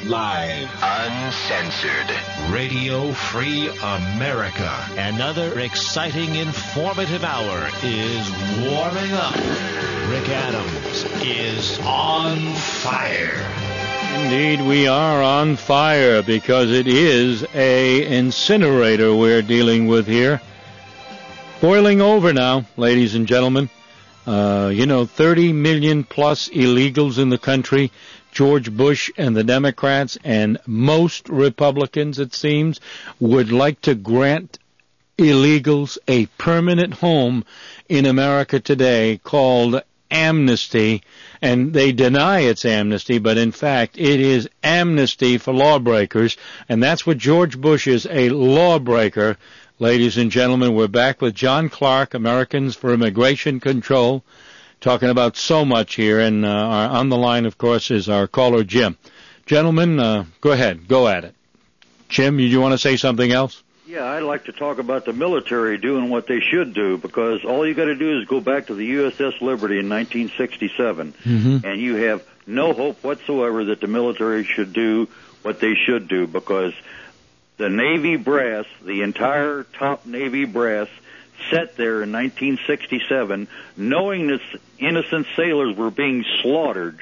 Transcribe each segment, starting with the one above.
Live. Uncensored. Radio Free America. Another exciting, informative hour is warming up. Rick Adams is on fire. Indeed, we are on fire because it is a incinerator we're dealing with here. Boiling over now, ladies and gentlemen. 30 million plus illegals in the country. George Bush and the Democrats and most Republicans, it seems, would like to grant illegals a permanent home in America today called amnesty, and they deny it's amnesty, but in fact it is amnesty for lawbreakers, and that's what George Bush is, a lawbreaker. Ladies and gentlemen, we're back with John Clark, Americans for Immigration Control, talking about so much here, and on the line, of course, is our caller, Jim. Gentlemen, go ahead. Go at it. Jim, you want to say something else? Yeah, I'd like to talk about the military doing what they should do, because all you got to do is go back to the USS Liberty in 1967, and you have no hope whatsoever that the military should do what they should do, because the Navy brass, the entire top Navy brass, sat there in 1967 knowing that innocent sailors were being slaughtered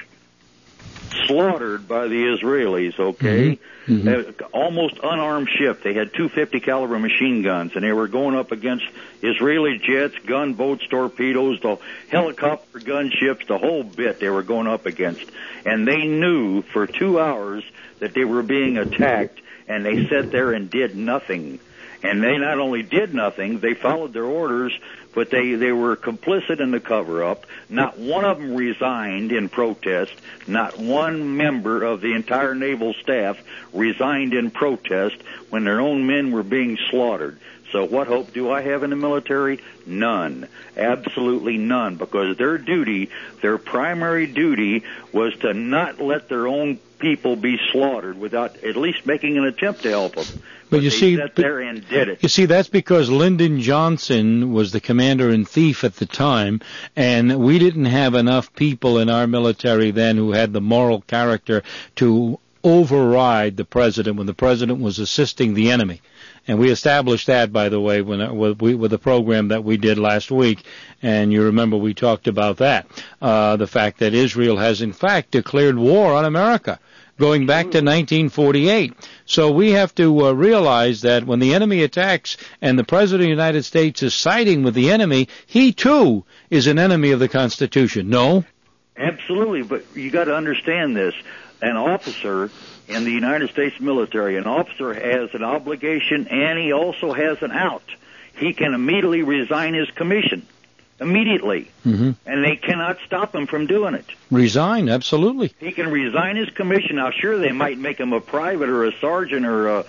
by the Israelis, okay? Almost unarmed ship. They had 250 caliber machine guns, and they were going up against Israeli jets, gunboats, torpedoes, the helicopter gunships, the whole bit they were going up against. And they knew for 2 hours that they were being attacked, and they sat there and did nothing. And they not only did nothing, they followed their orders, but they were complicit in the cover-up. Not one of them resigned in protest. Not one member of the entire naval staff resigned in protest when their own men were being slaughtered. So what hope do I have in the military? None. Absolutely none, because their duty, their primary duty, was to not let their own people be slaughtered without at least making an attempt to help them. But you see, sat there and did it. You see, that's because Lyndon Johnson was the commander-in-chief at the time, and we didn't have enough people in our military then who had the moral character to override the president when the president was assisting the enemy. And we established that, by the way, with the program that we did last week. And you remember we talked about that, the fact that Israel has, in fact, declared war on America, going back to 1948. So we have to realize that when the enemy attacks and the President of the United States is siding with the enemy, he, too, is an enemy of the Constitution. No? Absolutely, but you got to understand this. An officer in the United States military, an officer has an obligation, and he also has an out. He can immediately resign his commission. Immediately. And they cannot stop him from doing it. Resign, absolutely. He can resign his commission. Now, sure, they might make him a private or a sergeant or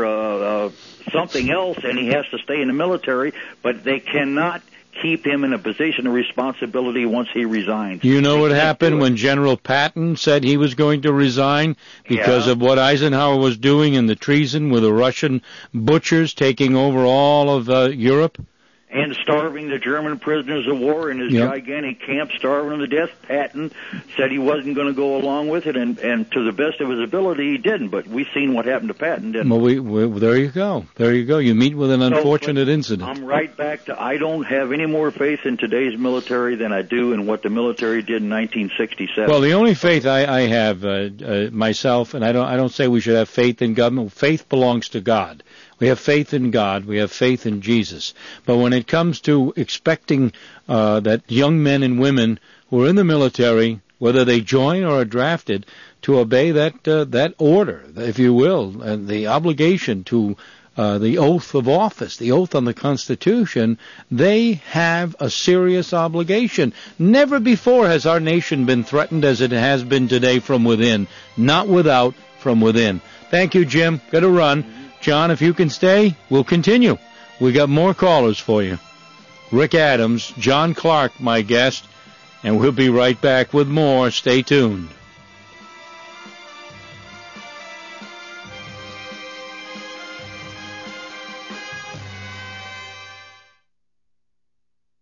something else, and he has to stay in the military, but they cannot keep him in a position of responsibility once he resigns. You know what happened when General Patton said he was going to resign because of what Eisenhower was doing in the treason with the Russian butchers taking over all of Europe? And starving the German prisoners of war in his gigantic camp, starving them to death. Patton said he wasn't going to go along with it, and to the best of his ability, he didn't. But we've seen what happened to Patton, didn't we? Well, there you go. There you go. You meet with an unfortunate incident. I'm right back to I don't have any more faith in today's military than I do in what the military did in 1967. Well, the only faith I have myself, and I don't say we should have faith in government. Faith belongs to God. We have faith in God. We have faith in Jesus. But when it comes to expecting that young men and women who are in the military, whether they join or are drafted, to obey that order, if you will, and the obligation to the oath of office, the oath on the Constitution, they have a serious obligation. Never before has our nation been threatened as it has been today from within, not without, from within. Thank you, Jim. Got to run. John, if you can stay, we'll continue. We got more callers for you. Rick Adams, John Clark, my guest, and we'll be right back with more. Stay tuned.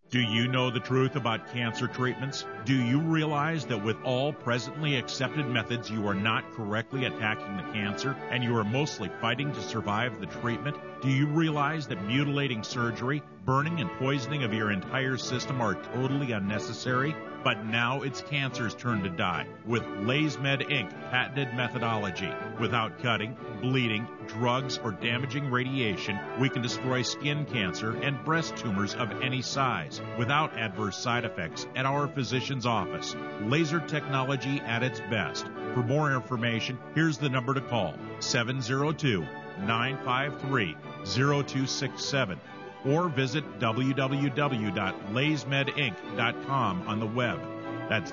Do you know the truth about cancer treatments? Do you realize that with all presently accepted methods, you are not correctly attacking the cancer and you are mostly fighting to survive the treatment? Do you realize that mutilating surgery, burning and poisoning of your entire system are totally unnecessary? But now it's cancer's turn to die with LaysMed Inc. patented methodology. Without cutting, bleeding, drugs, or damaging radiation, we can destroy skin cancer and breast tumors of any size without adverse side effects at our physician's office. Laser technology at its best. For more information, here's the number to call, 702-953-0267. Or visit www.laysmedinc.com on the web. That's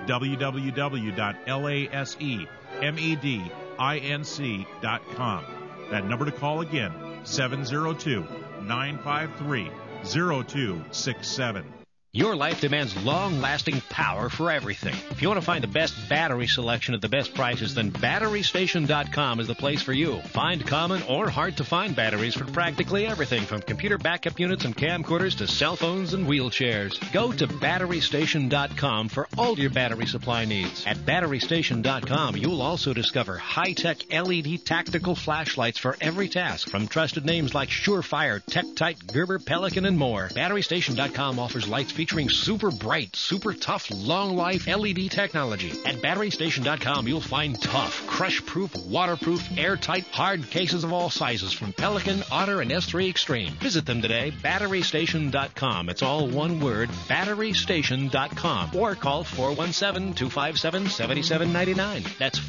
www.lasemedinc.com. That number to call again, 702-953-0267. Your life demands long-lasting power for everything. If you want to find the best battery selection at the best prices, then BatteryStation.com is the place for you. Find common or hard-to-find batteries for practically everything from computer backup units and camcorders to cell phones and wheelchairs. Go to BatteryStation.com for all your battery supply needs. At BatteryStation.com, you'll also discover high-tech LED tactical flashlights for every task from trusted names like Surefire, TechTite, Gerber, Pelican, and more. BatteryStation.com offers lights featuring super bright, super tough, long-life LED technology. At BatteryStation.com, you'll find tough, crush-proof, waterproof, airtight, hard cases of all sizes from Pelican, Otter, and S3 Extreme. Visit them today, BatteryStation.com. It's all one word, BatteryStation.com. Or call 417-257-7799. That's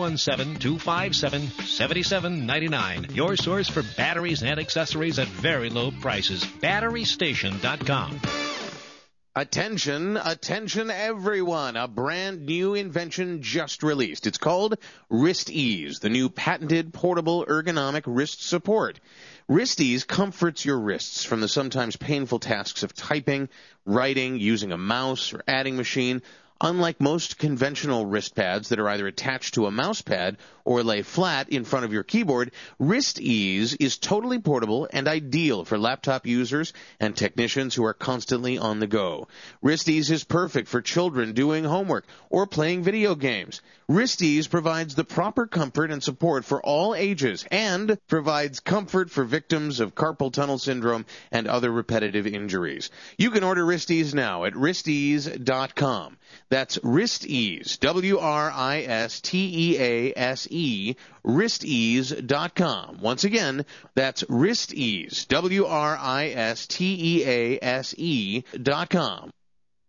417-257-7799. Your source for batteries and accessories at very low prices. BatteryStation.com. Attention, attention everyone. A brand new invention just released. It's called Wrist Ease, the new patented portable ergonomic wrist support. Wrist Ease comforts your wrists from the sometimes painful tasks of typing, writing, using a mouse, or adding machine. Unlike most conventional wrist pads that are either attached to a mouse pad or lay flat in front of your keyboard, Wrist Ease is totally portable and ideal for laptop users and technicians who are constantly on the go. Wrist Ease is perfect for children doing homework or playing video games. Wrist Ease provides the proper comfort and support for all ages and provides comfort for victims of carpal tunnel syndrome and other repetitive injuries. You can order Wrist Ease now at wristease.com. That's Wrist Ease, WRISTEASE, wristease.com. Once again, that's Wrist Ease, WRISTEASE.com.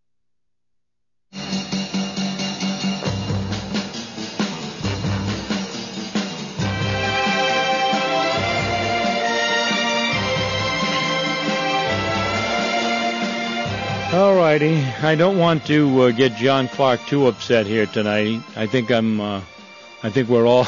All righty. I don't want to get John Clark too upset here tonight. I think we're all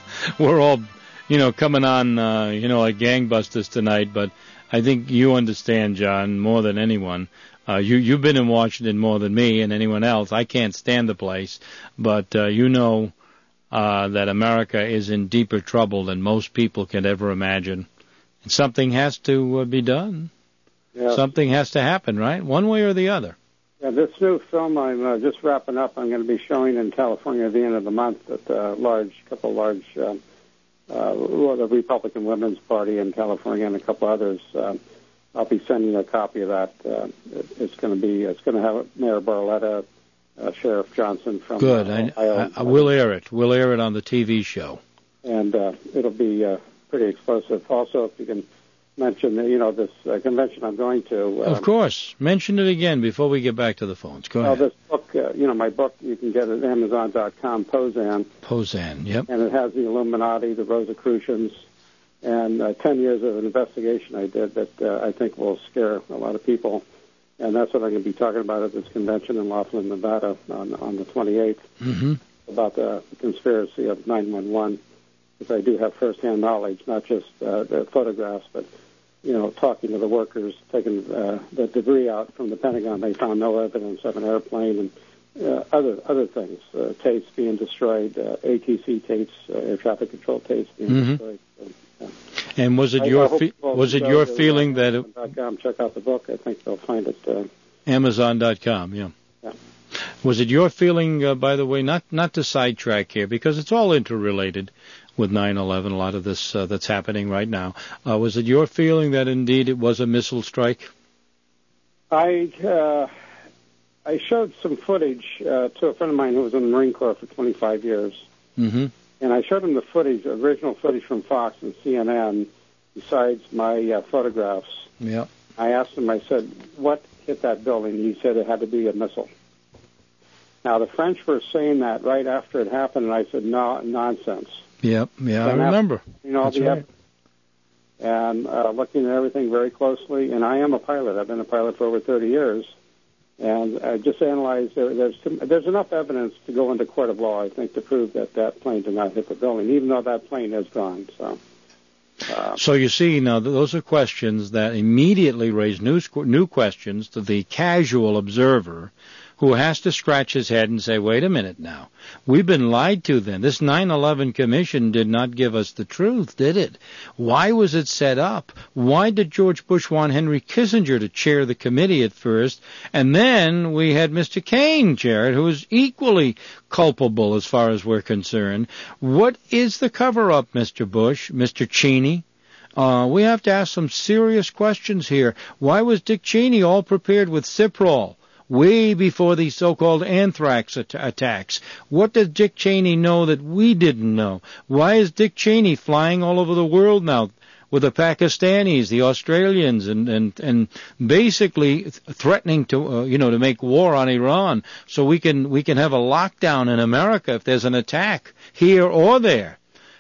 coming on like gangbusters tonight, but I think you understand, John, more than anyone. You've been in Washington more than me and anyone else. I can't stand the place, but that America is in deeper trouble than most people can ever imagine. And something has to be done. Yeah. Something has to happen, right? One way or the other. Yeah, this new film I'm just wrapping up, I'm going to be showing in California at the end of the month at the the Republican Women's Party in California and a couple others. I'll be sending a copy of that. It's going to have Mayor Barletta, Sheriff Johnson from Good. Ohio. We'll air it. We'll air it on the TV show. And it'll be pretty explosive. Also, if you can mention, this convention I'm going to. Of course. Mention it again before we get back to the phones. Go ahead. This book, my book, you can get it at Amazon.com, Posan. Posan, yep. And it has the Illuminati, the Rosicrucians, and 10 years of an investigation I did that I think will scare a lot of people. And that's what I'm going to be talking about at this convention in Laughlin, Nevada on the 28th, about the conspiracy of 9/11, because I do have firsthand knowledge, not just the photographs, but talking to the workers, taking the debris out from the Pentagon. They found no evidence of an airplane and other things, tapes being destroyed, ATC tapes, air traffic control tapes being destroyed. And was it your feeling that check out the book? I think they'll find it Amazon.com, yeah. Was it your feeling, by the way, not to sidetrack here, because it's all interrelated with 9/11, a lot of this that's happening right now. Was it your feeling that indeed it was a missile strike? I showed some footage to a friend of mine who was in the Marine Corps for 25 years. Mm-hmm. And I showed him the footage, original footage from Fox and CNN, besides my photographs. Yeah. I asked him, I said, what hit that building? He said it had to be a missile. Now, the French were saying that right after it happened, and I said, no, nonsense. Yep, yeah, I remember. That's right. And looking at everything very closely, and I am a pilot. I've been a pilot for over 30 years. And I just analyzed, there's enough evidence to go into court of law, I think, to prove that that plane did not hit the building, even though that plane is gone. So you see, now, those are questions that immediately raise new questions to the casual observer who has to scratch his head and say, wait a minute now, we've been lied to then. This 9/11 Commission did not give us the truth, did it? Why was it set up? Why did George Bush want Henry Kissinger to chair the committee at first? And then we had Mr. Kaine chair it, who was equally culpable as far as we're concerned. What is the cover-up, Mr. Bush, Mr. Cheney? We have to ask some serious questions here. Why was Dick Cheney all prepared with Ciprol way before the so-called anthrax attacks? What does Dick Cheney know that we didn't know? Why is Dick Cheney flying all over the world now with the Pakistanis, the Australians, and basically threatening to to make war on Iran so we can have a lockdown in America if there's an attack here or there?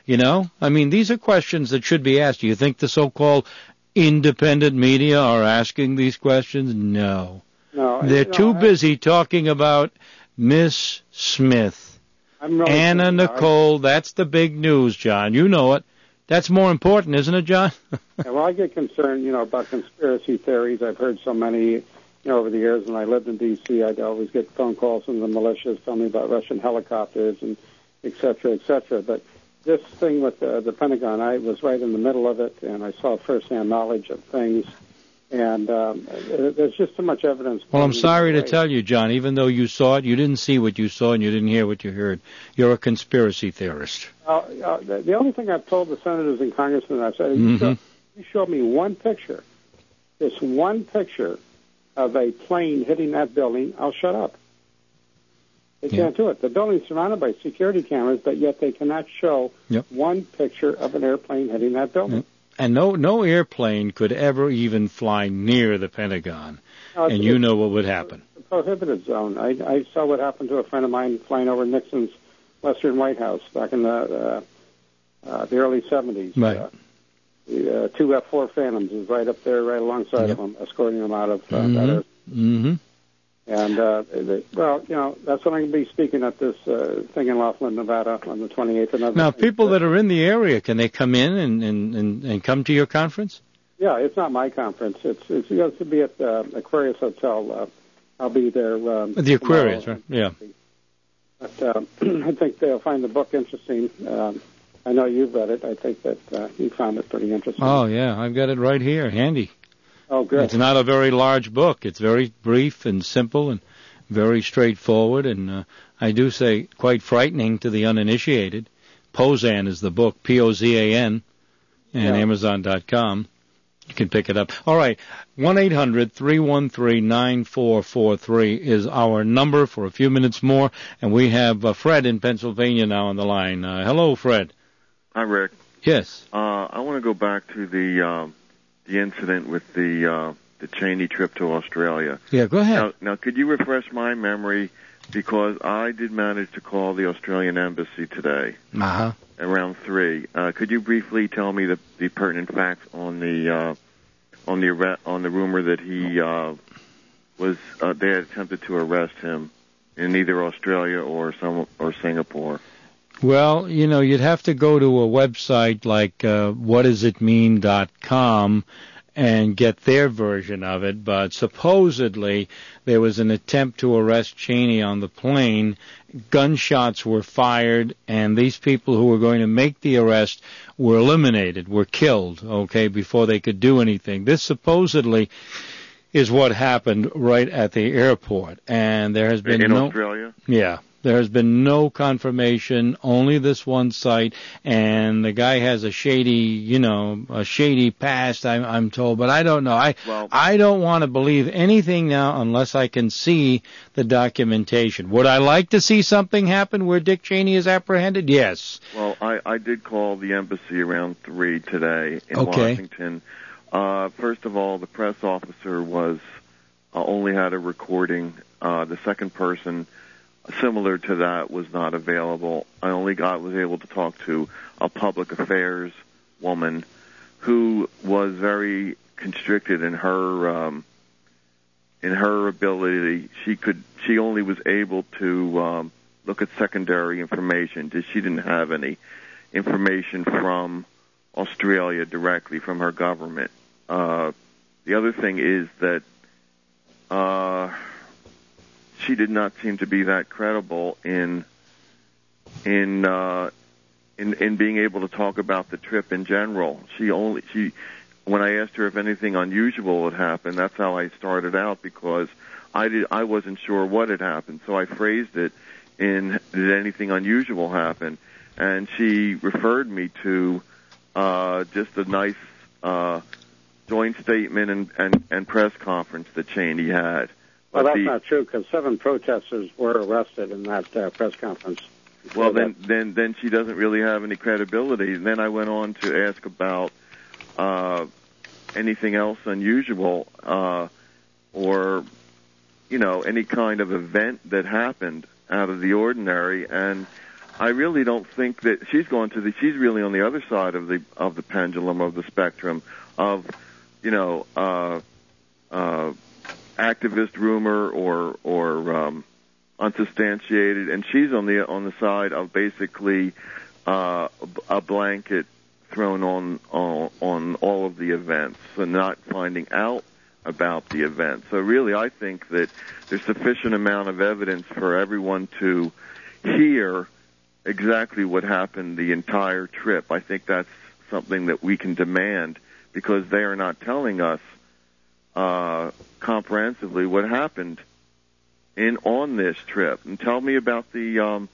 I mean, these are questions that should be asked. Do you think the so-called independent media are asking these questions? No. They're too busy talking about Miss Smith. Anna Nicole, that's the big news, John. You know it. That's more important, isn't it, John? Yeah, well, I get concerned, about conspiracy theories. I've heard so many, over the years. When I lived in D.C., I'd always get phone calls from the militias telling me about Russian helicopters and et cetera, et cetera. But this thing with the Pentagon, I was right in the middle of it, and I saw firsthand knowledge of things. And there's just too much evidence. Well, I'm sorry to tell you, John, even though you saw it, you didn't see what you saw and you didn't hear what you heard. You're a conspiracy theorist. The only thing I've told the senators and congressmen, I've said, you show me one picture, this one picture of a plane hitting that building, I'll shut up. They can't do it. The building's surrounded by security cameras, but yet they cannot show one picture of an airplane hitting that building. Yep. And no airplane could ever even fly near the Pentagon. And you know what would happen. It's a prohibited zone. I saw what happened to a friend of mine flying over Nixon's Western White House back in the early 70s. Right. The two F-4 Phantoms is right up there, right alongside of them, escorting them out of that area. Mm-hmm. And, that's what I'm going to be speaking at this thing in Laughlin, Nevada on the 28th. Now, people that are in the area, can they come in and come to your conference? Yeah, it's not my conference. It's going to be at the Aquarius Hotel. I'll be there. The Aquarius, right? Yeah. But I think they'll find the book interesting. I know you've read it. I think that you found it pretty interesting. Oh, yeah. I've got it right here, handy. Oh, good. It's not a very large book. It's very brief and simple and very straightforward, and I do say quite frightening to the uninitiated. Pozan is the book, P-O-Z-A-N, and Amazon.com. You can pick it up. All right, 1-800-313-9443 is our number for a few minutes more, and we have Fred in Pennsylvania now on the line. Hello, Fred. Hi, Rick. Yes. I want to go back to the incident with the Cheney trip to Australia. Yeah, go ahead. Now, could you refresh my memory? Because I did manage to call the Australian Embassy today around 3. Could you briefly tell me the pertinent facts on the rumor that he they had attempted to arrest him in either Australia or Singapore? Well, you'd have to go to a website like whatdoesitmean.com and get their version of it, but supposedly there was an attempt to arrest Cheney on the plane. Gunshots were fired, and these people who were going to make the arrest were eliminated, were killed, before they could do anything. This supposedly is what happened right at the airport, and there has been in Australia. Yeah, there has been no confirmation. Only this one site, and the guy has a shady past. I'm told, but I don't know. I don't want to believe anything now unless I can see the documentation. Would I like to see something happen where Dick Cheney is apprehended? Yes. Well, I did call the embassy around 3 today in Washington. First of all, the press officer was only had a recording. The second person, similar to that, was not available. I only was able to talk to a public affairs woman who was very constricted in her ability. She only was able to look at secondary information. She didn't have any information from Australia directly from her government. The other thing is that she did not seem to be that credible in being able to talk about the trip in general. When I asked her if anything unusual had happened, that's how I started out, because I wasn't sure what had happened. So I phrased it in, did anything unusual happen? And she referred me to just a nice joint statement and press conference that Cheney had. Well, that's not true, because 7 protesters were arrested in that press conference. Well, then she doesn't really have any credibility. And then I went on to ask about anything else unusual, or any kind of event that happened out of the ordinary. And I really don't think that she's really on the other side of the pendulum, of the spectrum of activist rumor or unsubstantiated, and she's on the side of basically a blanket thrown on all of the events and not finding out about the event. So really, I think that there's sufficient amount of evidence for everyone to hear exactly what happened the entire trip. I think that's something that we can demand, because they are not telling us comprehensively what happened on this trip. And tell me about the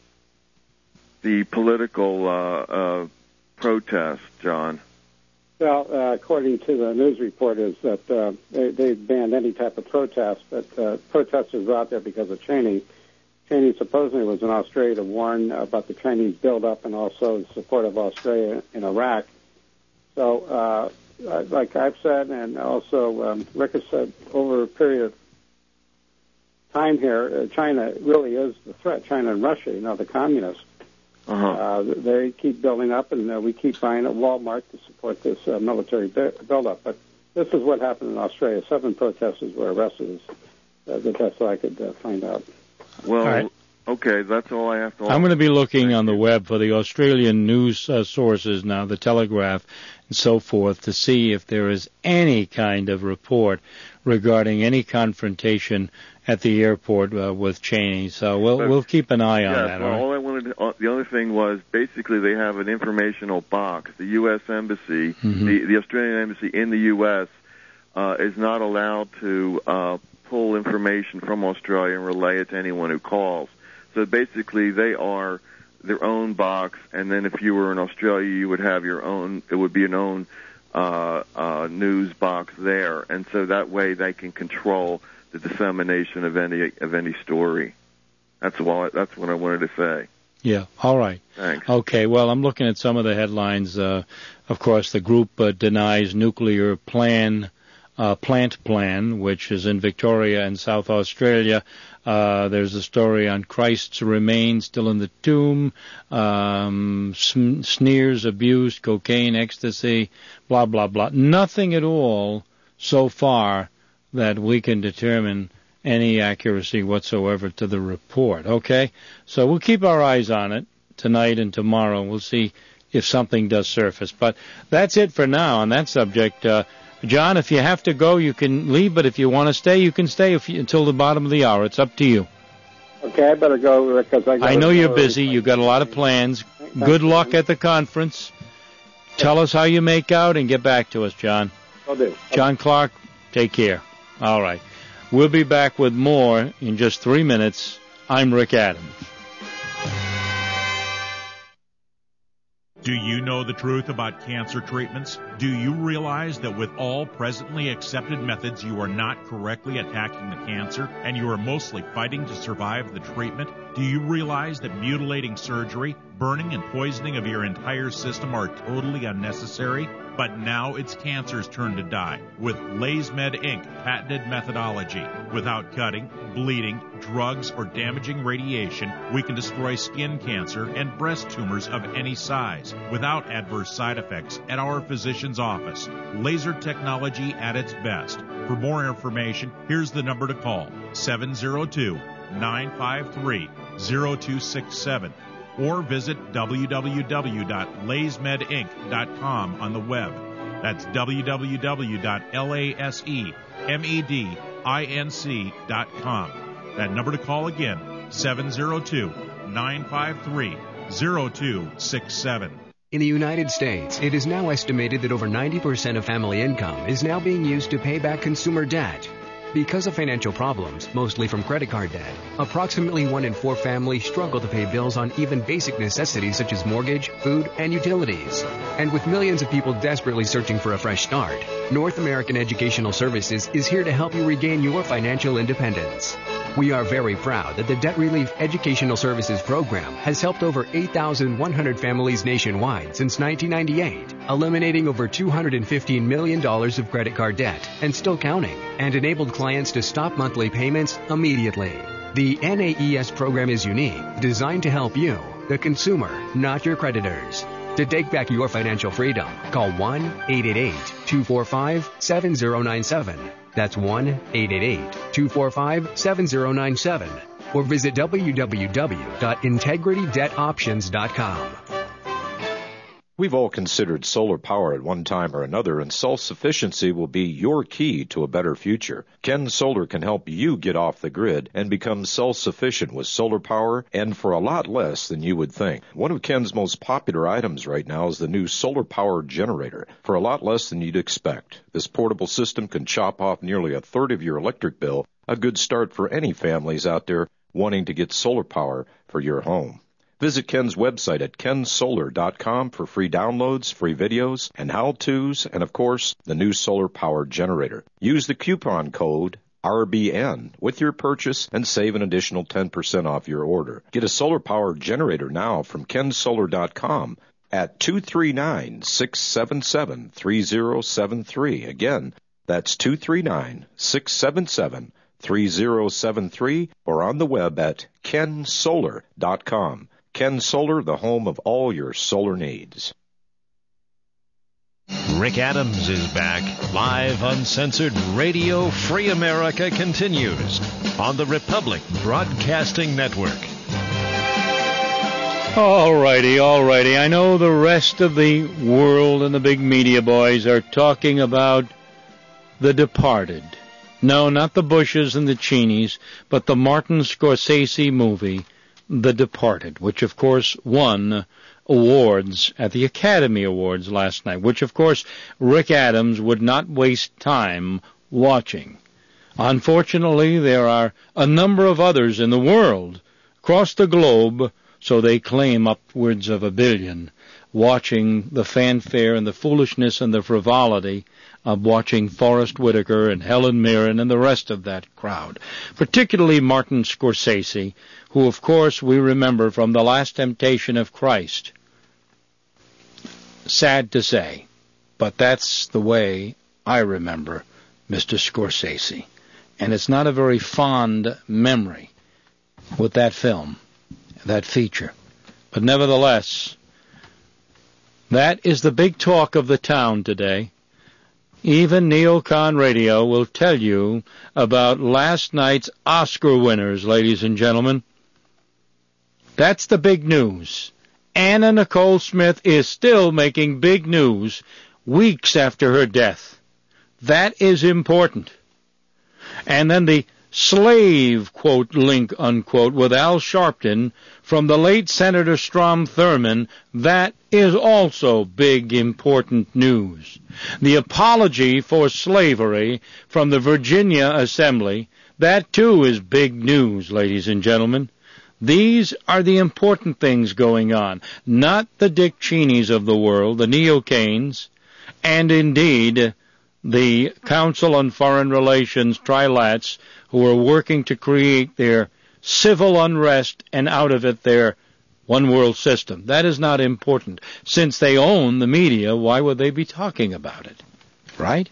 political protest, John. Well, according to the news report, is that they banned any type of protest, but protesters were out there because of Cheney. Cheney supposedly was in Australia to warn about the Chinese buildup and also the support of Australia in Iraq. So, like I've said, and also Rick has said, over a period of time here, China really is the threat. China and Russia, the communists. They keep building up, and we keep buying at Walmart to support this military buildup. But this is what happened in Australia. 7 protesters were arrested. That's what I could find out. Well, right. Okay, that's all I have to offer. I'm going to be looking on the web for the Australian news sources now, the Telegraph and so forth, to see if there is any kind of report regarding any confrontation at the airport with Cheney. So we'll keep an eye on that. Well, all right? The other thing was, basically they have an informational box. The U.S. Embassy, the Australian Embassy in the U.S. Is not allowed to pull information from Australia and relay it to anyone who calls. So basically they are their own box, and then if you were in Australia, you would have your own, it would be an own news box there. And so that way they can control the dissemination of any story. That's what I wanted to say. Yeah, all right. Thanks. Okay, well, I'm looking at some of the headlines. Of course, the group denies nuclear plant plan, which is in Victoria and South Australia. There's a story on Christ's remains still in the tomb, sneers, abuse, cocaine, ecstasy, blah, blah, blah. Nothing at all so far that we can determine any accuracy whatsoever to the report, okay? So we'll keep our eyes on it tonight and tomorrow. We'll see if something does surface. But that's it for now on that subject. John, if you have to go, you can leave, but if you want to stay, you can stay until the bottom of the hour. It's up to you. Okay, I better go, because I know you're busy. You've got a lot of plans. Good luck at the conference. Tell us how you make out and get back to us, John. Will do. John Clark, take care. All right. We'll be back with more in just 3 minutes. I'm Rick Adams. Do you know the truth about cancer treatments? Do you realize that with all presently accepted methods, you are not correctly attacking the cancer, and you are mostly fighting to survive the treatment? Do you realize that mutilating surgery, burning and poisoning of your entire system are totally unnecessary? But now it's cancer's turn to die with LaserMed Inc. patented methodology. Without cutting, bleeding, drugs, or damaging radiation, we can destroy skin cancer and breast tumors of any size without adverse side effects at our physician's office. Laser technology at its best. For more information, here's the number to call, 702-953-0267. Or visit www.lasermedinc.com on the web. That's www.lasermedinc.com. That number to call again, 702-953-0267. In the United States, it is now estimated that over 90% of family income is now being used to pay back consumer debt. Because of financial problems, mostly from credit card debt, approximately 1 in 4 families struggle to pay bills on even basic necessities such as mortgage, food, and utilities. And with millions of people desperately searching for a fresh start, North American Educational Services is here to help you regain your financial independence. We are very proud that the Debt Relief Educational Services Program has helped over 8,100 families nationwide since 1998, eliminating over $215 million of credit card debt and still counting, and enabled clients to stop monthly payments immediately. The NAES program is unique, designed to help you, the consumer, not your creditors. To take back your financial freedom, call 1-888-245-7097. That's 1-888-245-7097. Or visit www.integritydebtoptions.com. We've all considered solar power at one time or another, and self-sufficiency will be your key to a better future. Ken Solar can help you get off the grid and become self-sufficient with solar power, and for a lot less than you would think. One of Ken's most popular items right now is the new solar power generator, for a lot less than you'd expect. This portable system can chop off nearly a third of your electric bill, a good start for any families out there wanting to get solar power for your home. Visit Ken's website at kensolar.com for free downloads, free videos, and how-tos, and of course, the new solar power generator. Use the coupon code RBN with your purchase and save an additional 10% off your order. Get a solar power generator now from kensolar.com at 239-677-3073. Again, that's 239-677-3073, or on the web at kensolar.com. Ken Solar, the home of all your solar needs. Rick Adams is back. Live, uncensored Radio Free America continues on the Republic Broadcasting Network. All righty. I know the rest of the world and the big media boys are talking about The Departed. No, not the Bushes and the Cheneys, but the Martin Scorsese movie, The Departed, which, of course, won awards at the Academy Awards last night, which, of course, Rick Adams would not waste time watching. Unfortunately, there are a number of others in the world, across the globe, so they claim upwards of 1 billion, watching the fanfare and the foolishness and the frivolity of watching Forrest Whitaker and Helen Mirren and the rest of that crowd, particularly Martin Scorsese, who, of course, we remember from The Last Temptation of Christ. Sad to say, but that's the way I remember Mr. Scorsese. And it's not a very fond memory with that film, that feature. But nevertheless, that is the big talk of the town today. Even Neocon Radio will tell you about last night's Oscar winners, ladies and gentlemen. That's the big news. Anna Nicole Smith is still making big news weeks after her death. That is important. And then the slave, quote, link, unquote, with Al Sharpton from the late Senator Strom Thurmond, that is also big, important news. The apology for slavery from the Virginia Assembly, that too is big news, ladies and gentlemen. These are the important things going on, not the Dick Cheneys of the world, the neocanes, and indeed the Council on Foreign Relations trilats who are working to create their civil unrest and out of it their one world system. That is not important. Since they own the media, why would they be talking about it? Right?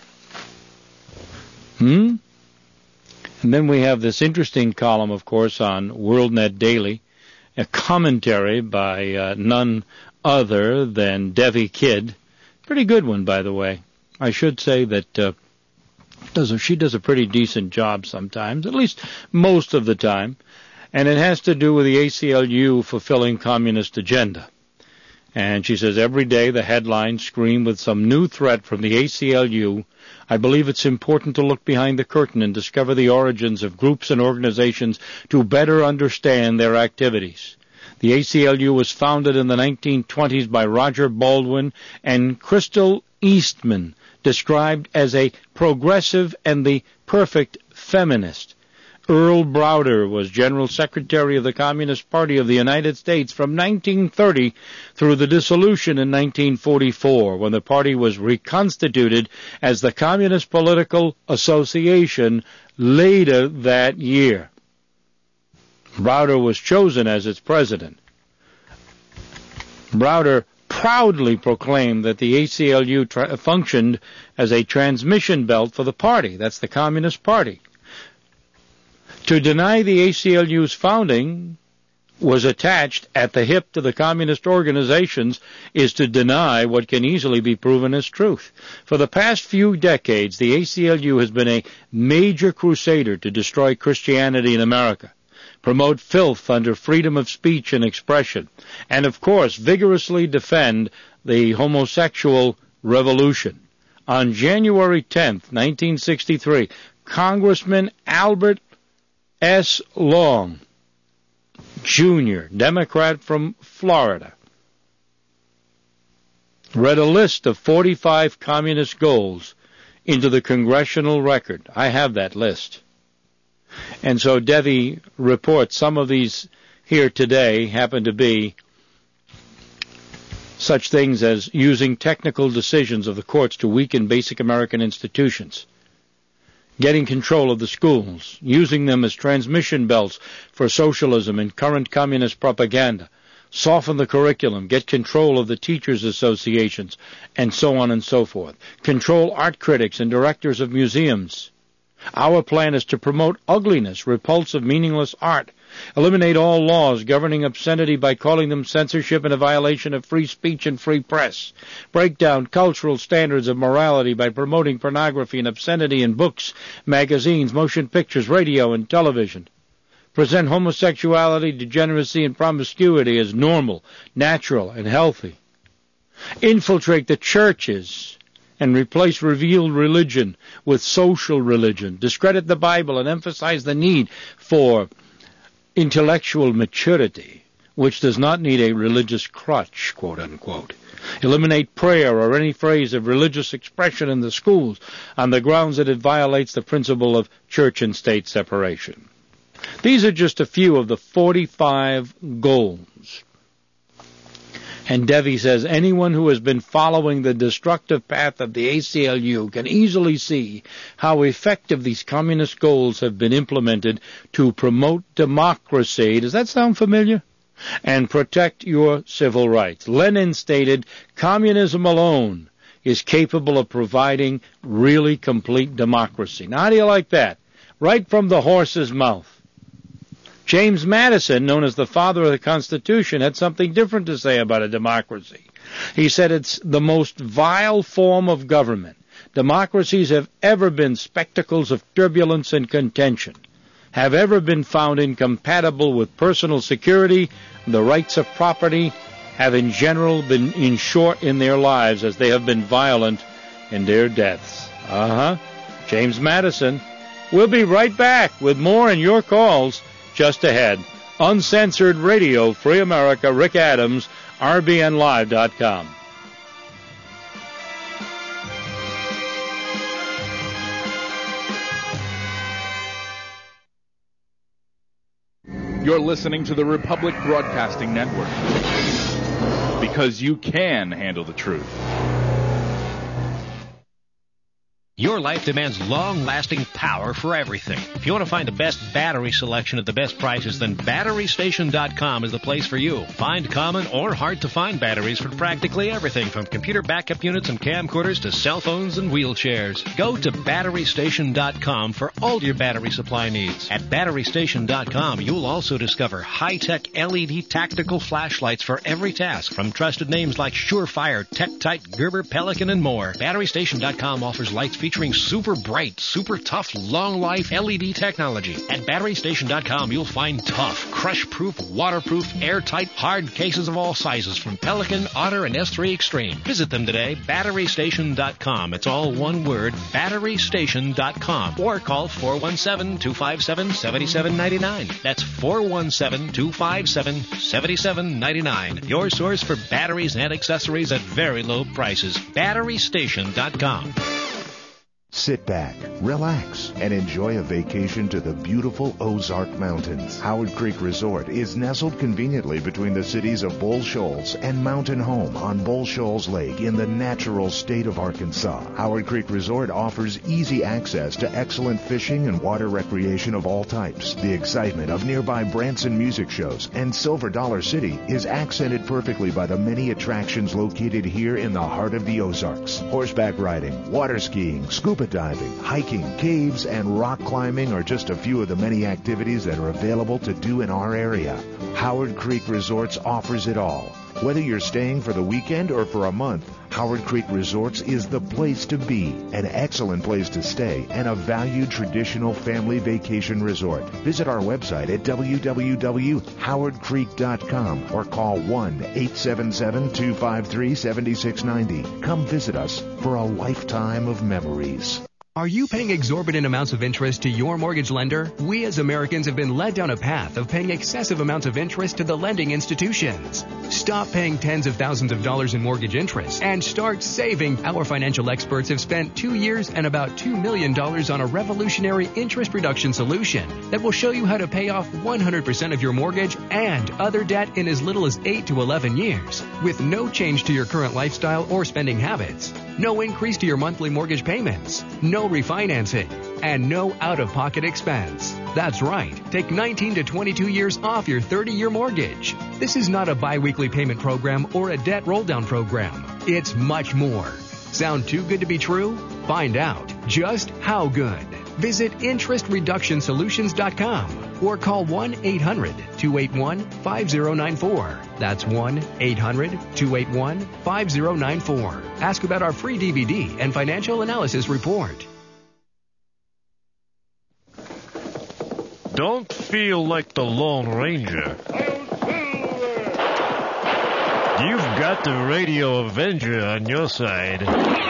And then we have this interesting column, of course, on WorldNet Daily, a commentary by none other than Devi Kidd. Pretty good one, by the way. I should say that she does a pretty decent job sometimes, at least most of the time, and it has to do with the ACLU fulfilling communist agenda. And she says, every day the headlines scream with some new threat from the ACLU. I believe it's important to look behind the curtain and discover the origins of groups and organizations to better understand their activities. The ACLU was founded in the 1920s by Roger Baldwin and Crystal Eastman, described as a progressive and the perfect feminist. Earl Browder was General Secretary of the Communist Party of the United States from 1930 through the dissolution in 1944, when the party was reconstituted as the Communist Political Association later that year. Browder was chosen as its president. Browder proudly proclaimed that the ACLU functioned as a transmission belt for the party. That's the Communist Party. To deny the ACLU's founding was attached at the hip to the communist organizations is to deny what can easily be proven as truth. For the past few decades, the ACLU has been a major crusader to destroy Christianity in America, promote filth under freedom of speech and expression, and, of course, vigorously defend the homosexual revolution. On January 10th, 1963, Congressman Albert S. Long, Jr., Democrat from Florida, read a list of 45 communist goals into the congressional record. I have that list. And so Devi reports some of these here today happen to be such things as using technical decisions of the courts to weaken basic American institutions, getting control of the schools, using them as transmission belts for socialism and current communist propaganda, soften the curriculum, get control of the teachers' associations, and so on and so forth. Control art critics and directors of museums. Our plan is to promote ugliness, repulsive, meaningless art, eliminate all laws governing obscenity by calling them censorship and a violation of free speech and free press, break down cultural standards of morality by promoting pornography and obscenity in books, magazines, motion pictures, radio, and television, present homosexuality, degeneracy, and promiscuity as normal, natural, and healthy, infiltrate the churches and replace revealed religion with social religion, discredit the Bible and emphasize the need for intellectual maturity, which does not need a religious crutch, quote unquote. Eliminate prayer or any phrase of religious expression in the schools on the grounds that it violates the principle of church and state separation. These are just a few of the 45 goals. And Devi says anyone who has been following the destructive path of the ACLU can easily see how effective these communist goals have been implemented to promote democracy. Does that sound familiar? And protect your civil rights. Lenin stated, communism alone is capable of providing really complete democracy. Now, how do you like that? Right from the horse's mouth. James Madison, known as the father of the Constitution, had something different to say about a democracy. He said it's the most vile form of government. Democracies have ever been spectacles of turbulence and contention, have ever been found incompatible with personal security, the rights of property, have in general been in short in their lives as they have been violent in their deaths. James Madison. We'll be right back with more and your calls just ahead. Uncensored Radio, Free America, Rick Adams, RBNLive.com. You're listening to the Republic Broadcasting Network, because you can handle the truth. Your life demands long-lasting power for everything. If you want to find the best battery selection at the best prices, then BatteryStation.com is the place for you. Find common or hard-to-find batteries for practically everything, from computer backup units and camcorders to cell phones and wheelchairs. Go to BatteryStation.com for all your battery supply needs. At BatteryStation.com, you'll also discover high-tech LED tactical flashlights for every task, from trusted names like Surefire, TechTite, Gerber, Pelican, and more. BatteryStation.com offers lights featuring super bright, super tough, long-life LED technology. At BatteryStation.com, you'll find tough, crush-proof, waterproof, airtight, hard cases of all sizes from Pelican, Otter, and S3 Extreme. Visit them today, BatteryStation.com. It's all one word, BatteryStation.com. Or call 417-257-7799. That's 417-257-7799. Your source for batteries and accessories at very low prices. BatteryStation.com. Sit back, relax, and enjoy a vacation to the beautiful Ozark Mountains. Howard Creek Resort is nestled conveniently between the cities of Bull Shoals and Mountain Home on Bull Shoals Lake in the natural state of Arkansas. Howard Creek Resort offers easy access to excellent fishing and water recreation of all types. The excitement of nearby Branson music shows and Silver Dollar City is accented perfectly by the many attractions located here in the heart of the Ozarks. Horseback riding, water skiing, scuba diving, hiking, caves, and rock climbing are just a few of the many activities that are available to do in our area. Howard Creek Resorts offers it all. Whether you're staying for the weekend or for a month, Howard Creek Resorts is the place to be, an excellent place to stay, and a valued traditional family vacation resort. Visit our website at www.howardcreek.com or call 1-877-253-7690. Come visit us for a lifetime of memories. Are you paying exorbitant amounts of interest to your mortgage lender? We as Americans have been led down a path of paying excessive amounts of interest to the lending institutions. Stop paying tens of thousands of dollars in mortgage interest and start saving. Our financial experts have spent 2 years and about $2 million on a revolutionary interest reduction solution that will show you how to pay off 100% of your mortgage and other debt in as little as 8 to 11 years, with no change to your current lifestyle or spending habits, no increase to your monthly mortgage payments, no refinancing, and no out-of-pocket expense. That's right. Take 19 to 22 years off your 30-year mortgage. This is not a bi-weekly payment program or a debt roll-down program. It's much more. Sound too good to be true? Find out just how good. Visit interestreductionsolutions.com or call 1-800-281-5094. That's 1-800-281-5094. Ask about our free DVD and financial analysis report. Don't feel like the Lone Ranger. You've got the Radio Avenger on your side.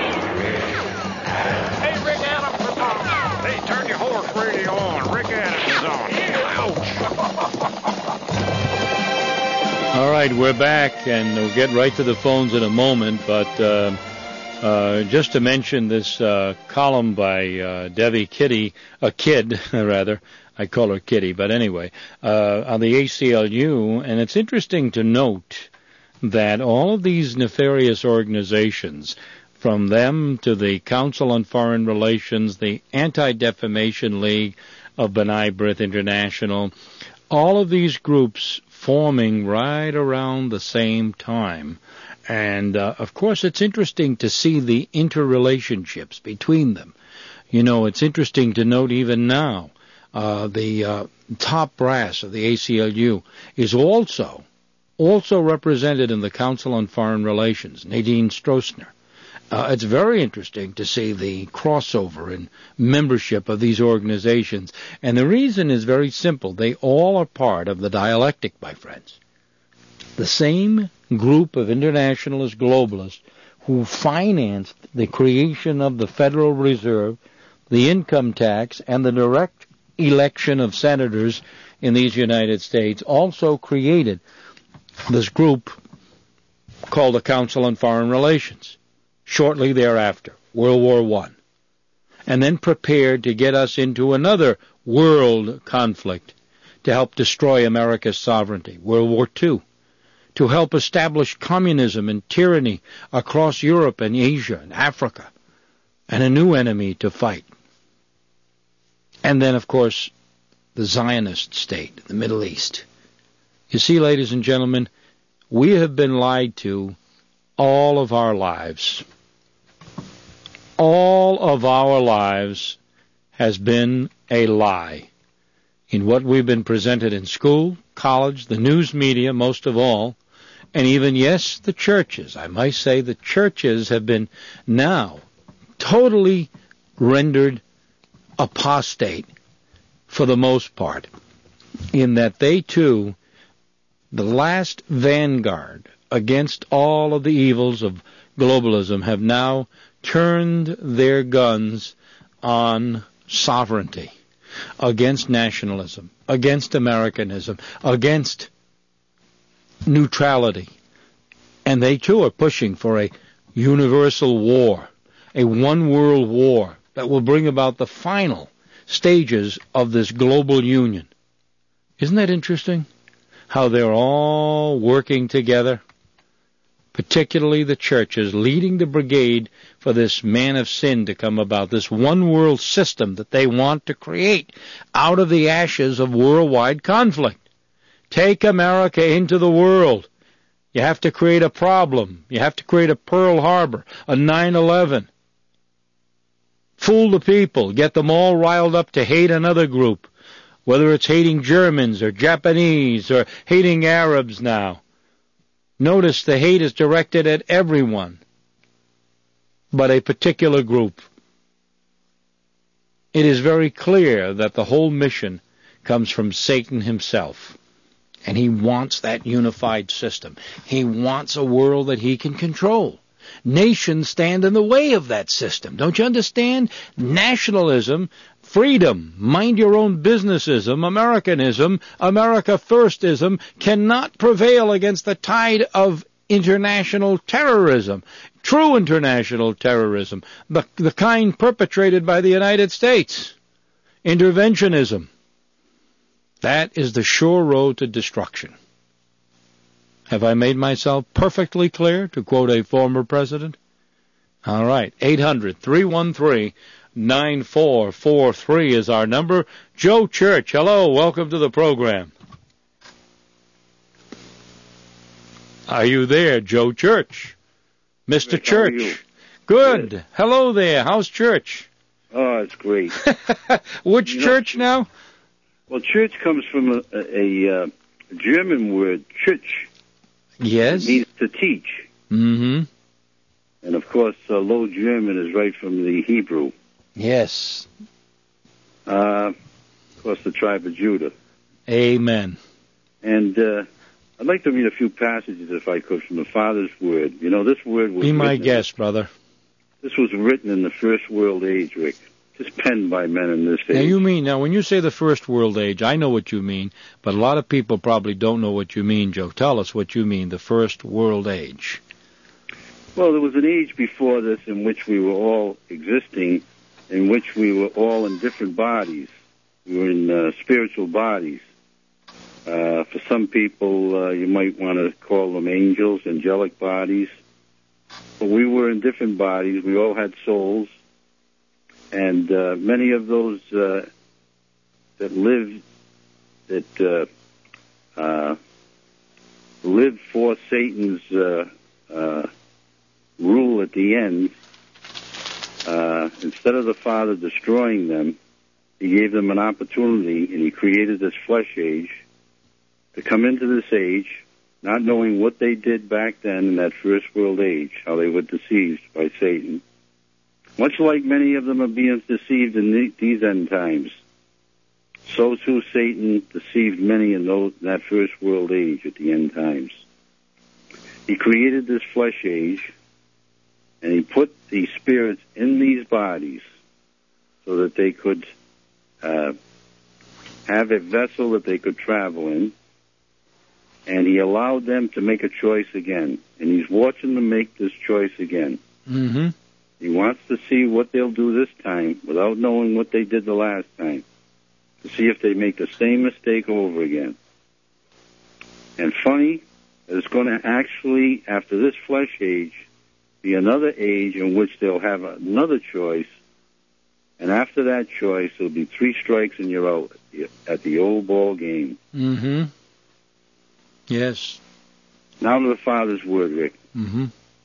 Hey, Rick Adams is on. Hey, turn your horse radio on. Rick Adams is on. Ouch. All right, we're back, and we'll get right to the phones in a moment, but just to mention this column by Debbie Kidd, I call her Kitty, but anyway, on the ACLU, and it's interesting to note that all of these nefarious organizations, from them to the Council on Foreign Relations, the Anti-Defamation League of B'nai B'rith International, all of these groups forming right around the same time. And, of course, it's interesting to see the interrelationships between them. You know, it's interesting to note even now, the top brass of the ACLU is also represented in the Council on Foreign Relations, Nadine Stroessner. It's very interesting to see the crossover in membership of these organizations. And the reason is very simple. They all are part of the dialectic, my friends. The same group of internationalist globalists who financed the creation of the Federal Reserve, the income tax, and the direct election of senators in these United States also created this group called the Council on Foreign Relations. Shortly thereafter, World War I. And then prepared to get us into another world conflict to help destroy America's sovereignty, World War II, to help establish communism and tyranny across Europe and Asia and Africa, and a new enemy to fight. And then, of course, the Zionist state, the Middle East. You see, ladies and gentlemen, we have been lied to all of our lives. All of our lives has been a lie. In what we've been presented in school, college, the news media, most of all, and even, yes, the churches. I might say the churches have been now totally rendered apostate for the most part, in that they too, the last vanguard against all of the evils of globalism, have now turned their guns on sovereignty, against nationalism, against Americanism, against neutrality. And they too are pushing for a universal war, a one world war that will bring about the final stages of this global union. Isn't that interesting? How they're all working together, particularly the churches, leading the brigade for this man of sin to come about, this one world system that they want to create out of the ashes of worldwide conflict. Take America into the world. You have to create a problem. You have to create a Pearl Harbor, a 9/11. Fool the people, get them all riled up to hate another group, whether it's hating Germans or Japanese or hating Arabs now. Notice the hate is directed at everyone but a particular group. It is very clear that the whole mission comes from Satan himself, and he wants that unified system. He wants a world that he can control. Nations stand in the way of that system. Don't you understand? Nationalism, freedom, mind your own businessism, Americanism, America firstism cannot prevail against the tide of international terrorism, true international terrorism, the kind perpetrated by the United States. Interventionism. That is the sure road to destruction. Have I made myself perfectly clear, to quote a former president? All right, 800-313-9443 is our number. Joe Church, hello, welcome to the program. Are you there, Joe Church? Mr. Church. Good. Hello there. How's church? Oh, it's great. Which church now? Well, church comes from a German word, church. Yes. It means to teach. Mm-hmm. And, of course, Low German is right from the Hebrew. Yes. Of course, the tribe of Judah. Amen. And I'd like to read a few passages, if I could, from the Father's Word. You know, this word was... Be my guest, brother. This was written in the First World Age, Rick. Just penned by men in this age. Now, when you say the First World Age, I know what you mean, but a lot of people probably don't know what you mean, Joe. Tell us what you mean, the First World Age. Well, there was an age before this in which we were all existing, in which we were all in different bodies. We were in spiritual bodies. For some people, you might want to call them angels, angelic bodies. But we were in different bodies. We all had souls. And many of those that lived for Satan's rule at the end, instead of the Father destroying them, he gave them an opportunity, and he created this flesh age to come into this age, not knowing what they did back then in that First World Age, how they were deceived by Satan. Much like many of them are being deceived in these end times, so too Satan deceived many in that First World Age at the end times. He created this flesh age, and he put these spirits in these bodies so that they could have a vessel that they could travel in. And he allowed them to make a choice again. And he's watching them make this choice again. Mm-hmm. He wants to see what they'll do this time without knowing what they did the last time, to see if they make the same mistake over again. And funny, it's going to actually, after this flesh age, be another age in which they'll have another choice. And after that choice, it'll be 3 strikes and you're out at the old ball game. Mm-hmm. Yes. Now to the Father's word, Rick. Mm-hmm.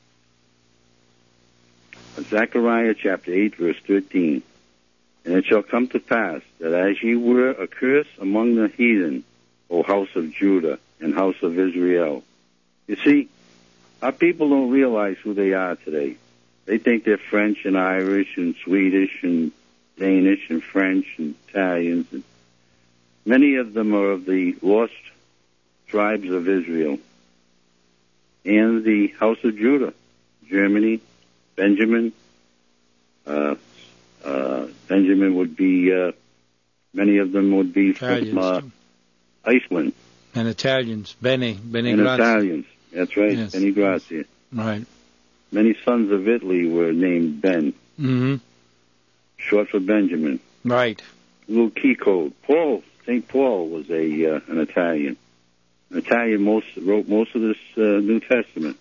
Zechariah chapter 8, verse 13. And it shall come to pass that as ye were a curse among the heathen, O house of Judah and house of Israel. You see, our people don't realize who they are today. They think they're French and Irish and Swedish and Danish and French and Italians. And many of them are of the lost tribes of Israel and the house of Judah, Germany, Benjamin. Benjamin would be, many of them would be from Iceland. And Italians, Bene and Grazia. Italians, that's right, yes. Bene Grazia. Right. Many sons of Italy were named Ben. Mm-hmm. Short for Benjamin. Right. Little key code. St. Paul was an Italian. An Italian wrote most of this New Testament.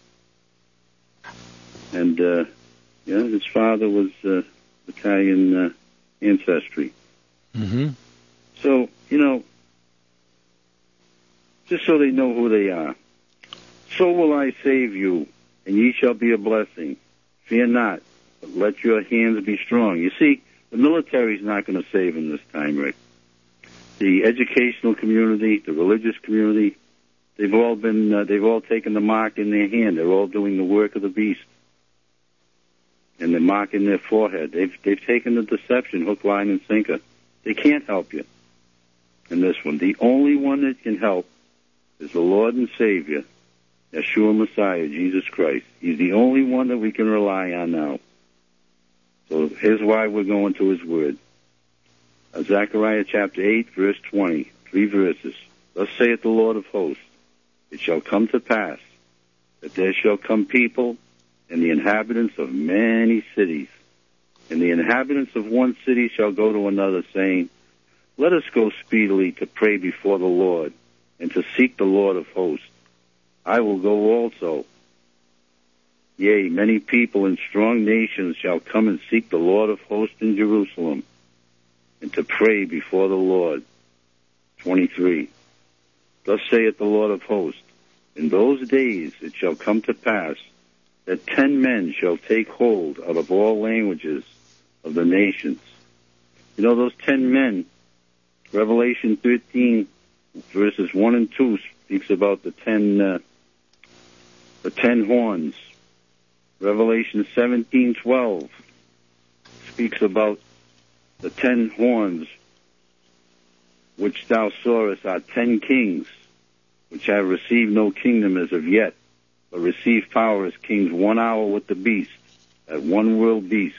And, his father was Italian ancestry. Mm-hmm. So, just so they know who they are. So will I save you, and ye shall be a blessing. Fear not, but let your hands be strong. You see, the military's not going to save them this time, Rick. The educational community, the religious community, they've all taken the mark in their hand. They're all doing the work of the beast. And the mark in their forehead. They've taken the deception, hook, line, and sinker. They can't help you in this one. The only one that can help is the Lord and Savior, Yeshua Messiah, Jesus Christ. He's the only one that we can rely on now. So here's why we're going to his word. Zechariah chapter 8, verse 20, 3 verses. Thus saith the Lord of hosts, it shall come to pass that there shall come people and the inhabitants of many cities. And the inhabitants of one city shall go to another, saying, let us go speedily to pray before the Lord and to seek the Lord of hosts. I will go also. Yea, many people and strong nations shall come and seek the Lord of hosts in Jerusalem, and to pray before the Lord. 23. Thus saith the Lord of hosts, in those days it shall come to pass that 10 men shall take hold out of all languages of the nations. You know, those 10 men, Revelation 13, verses 1 and 2 speaks about the 10 horns. Revelation 17:12 speaks about the 10 horns which thou sawest are 10 kings, which have received no kingdom as of yet, but receive power as kings 1 hour with the beast, that one world beast.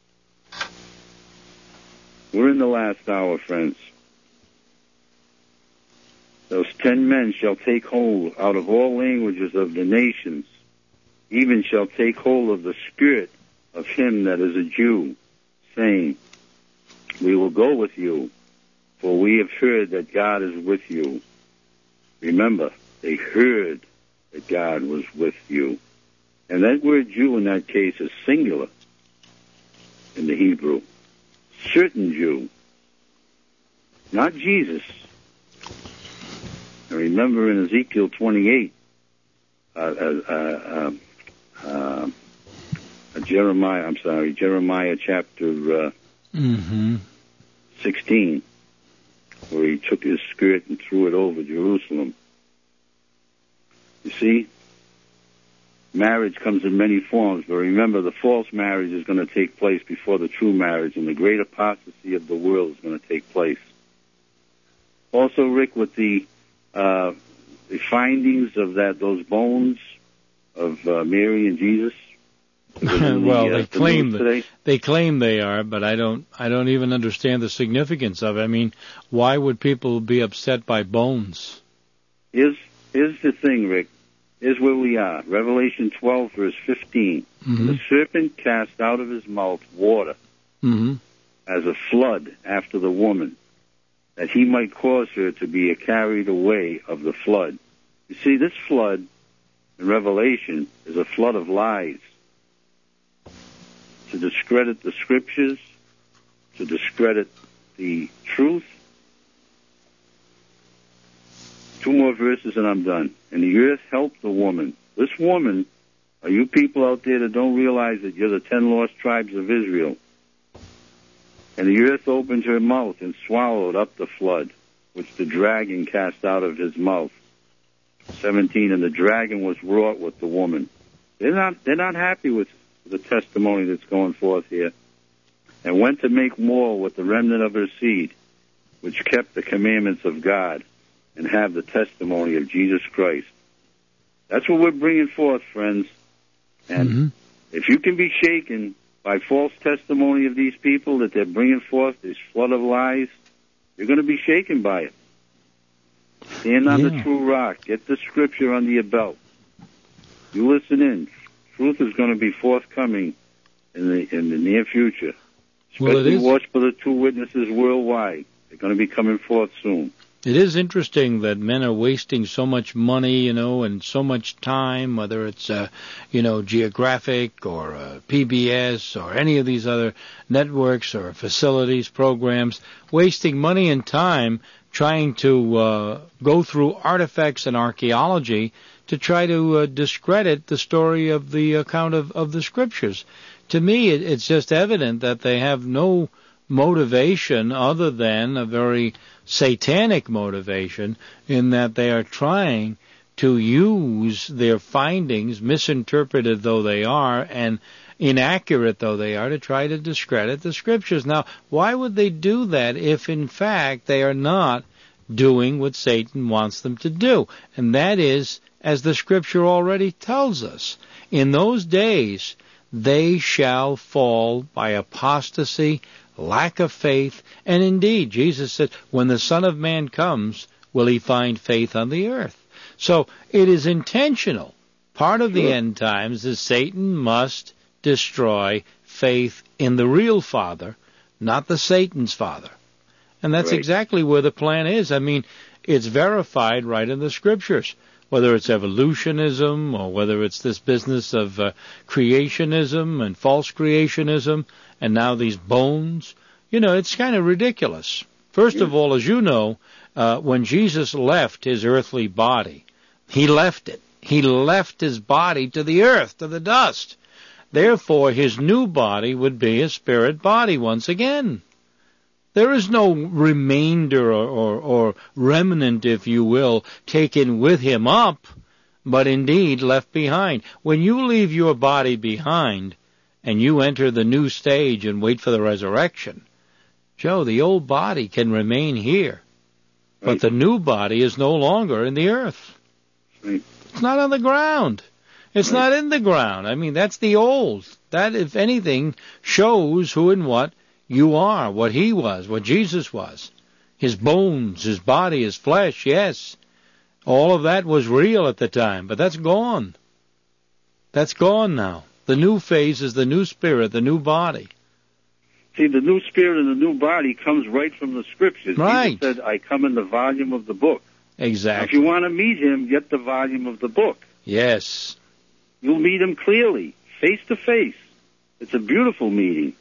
We're in the last hour, friends. Those 10 men shall take hold out of all languages of the nations, even shall take hold of the spirit of him that is a Jew, saying, we will go with you, for we have heard that God is with you. Remember, they heard that God was with you. And that word Jew in that case is singular in the Hebrew. Certain Jew. Not Jesus. And remember in Ezekiel 28, Jeremiah chapter 16, where he took his skirt and threw it over Jerusalem. You see, marriage comes in many forms, but remember, the false marriage is going to take place before the true marriage, and the great apostasy of the world is going to take place. Also, Rick, with the findings of those bones of Mary and Jesus, Well, they claim they are, but I don't even understand the significance of it. I mean, why would people be upset by bones? Here's the thing, Rick. Here's where we are. Revelation 12, verse 15. Mm-hmm. The serpent cast out of his mouth water as a flood after the woman, that he might cause her to be carried away of the flood. You see, this flood in Revelation is a flood of lies to discredit the Scriptures, to discredit the truth. 2 more verses and I'm done. And the earth helped the woman. This woman, are you people out there that don't realize that you're the 10 lost tribes of Israel? And the earth opened her mouth and swallowed up the flood, which the dragon cast out of his mouth. 17, and the dragon was wrought with the woman. They're not happy with the testimony that's going forth here. And went to make war with the remnant of her seed, which kept the commandments of God and have the testimony of Jesus Christ. That's what we're bringing forth, friends. And if you can be shaken by false testimony of these people that they're bringing forth, this flood of lies, you're going to be shaken by it. Stand on the true rock. Get the Scripture under your belt. You listen in. Truth is going to be forthcoming in the near future. Especially watch for the 2 witnesses worldwide. They're going to be coming forth soon. It is interesting that men are wasting so much money, and so much time, whether it's, Geographic or PBS or any of these other networks or facilities, programs, wasting money and time trying to go through artifacts and archaeology to try to discredit the story of the account of the Scriptures. To me, it's just evident that they have no motivation other than a very satanic motivation, in that they are trying to use their findings, misinterpreted though they are and inaccurate though they are, to try to discredit the Scriptures. Now, why would they do that if in fact they are not doing what Satan wants them to do? And that is, as the Scripture already tells us, in those days they shall fall by apostasy, lack of faith, and indeed, Jesus said, when the Son of Man comes, will he find faith on the earth? So it is intentional. Part of the end times is Satan must destroy faith in the real Father, not the Satan's father. And that's exactly where the plan is. I mean, it's verified right in the Scriptures, whether it's evolutionism or whether it's this business of creationism and false creationism, and now these bones. It's kind of ridiculous. First of all, as you know, when Jesus left his earthly body, he left it. He left his body to the earth, to the dust. Therefore, his new body would be a spirit body once again. There is no remainder or remnant, if you will, taken with him up, but indeed left behind. When you leave your body behind and you enter the new stage and wait for the resurrection, Joe, the old body can remain here, but the new body is no longer in the earth. It's not on the ground. It's not in the ground. I mean, that's the old. That, if anything, shows who and what you are, what he was, what Jesus was. His bones, his body, his flesh, yes. All of that was real at the time, but that's gone. That's gone now. The new phase is the new spirit, the new body. See, the new spirit and the new body comes right from the Scriptures. Right. Jesus said, I come in the volume of the book. Exactly. Now, if you want to meet him, get the volume of the book. Yes. You'll meet him clearly, face to face. It's a beautiful meeting.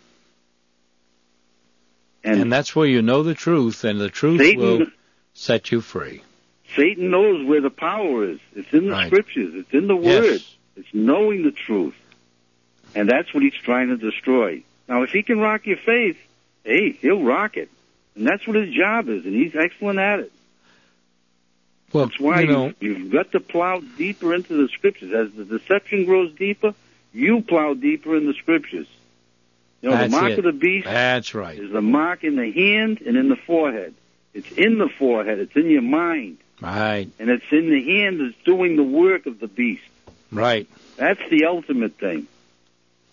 And that's where you know the truth, and the truth will set you free. Satan knows where the power is. It's in the Scriptures. It's in the Word. It's knowing the truth. And that's what he's trying to destroy. Now, if he can rock your faith, hey, he'll rock it. And that's what his job is, and he's excellent at it. Well, that's why you've got to plow deeper into the Scriptures. As the deception grows deeper, you plow deeper in the Scriptures. The mark of the beast is the mark in the hand and in the forehead. It's in the forehead. It's in your mind. Right. And it's in the hand that's doing the work of the beast. Right. That's the ultimate thing.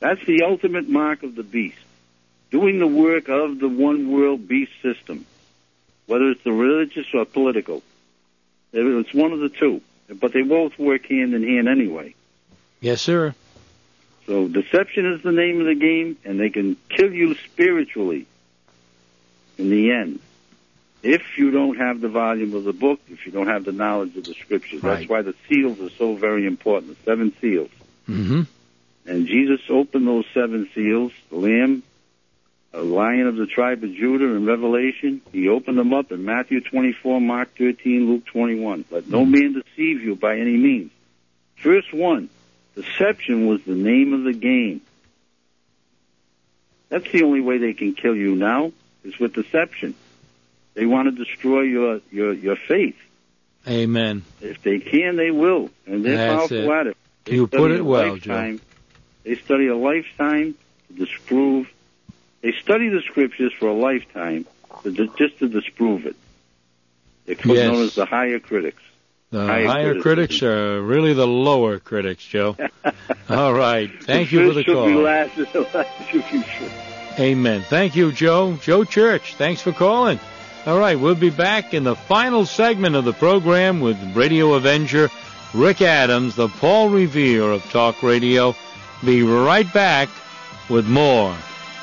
That's the ultimate mark of the beast. Doing the work of the one world beast system, whether it's the religious or political. It's one of the two. But they both work hand in hand anyway. Yes, sir. So deception is the name of the game, and they can kill you spiritually in the end. If you don't have the volume of the book, if you don't have the knowledge of the scriptures. Right. That's why the seals are so very important, the 7 seals. Mm-hmm. And Jesus opened those 7 seals, the Lamb, a Lion of the tribe of Judah in Revelation. He opened them up in Matthew 24, Mark 13, Luke 21. Let no man deceive you by any means. First one, deception was the name of the game. That's the only way they can kill you now, is with deception. They want to destroy your faith. Amen. If they can, they will. And they're powerful at it. You put it well, Joe. They study a lifetime to disprove. They study the scriptures for a lifetime just to disprove it. They're known as the higher critics. The higher critics are really the lower critics, Joe. All right. Thank you for the call. Amen. Thank you, Joe. Joe Church, thanks for calling. All right, we'll be back in the final segment of the program with Radio Avenger Rick Adams, the Paul Revere of Talk Radio. Be right back with more.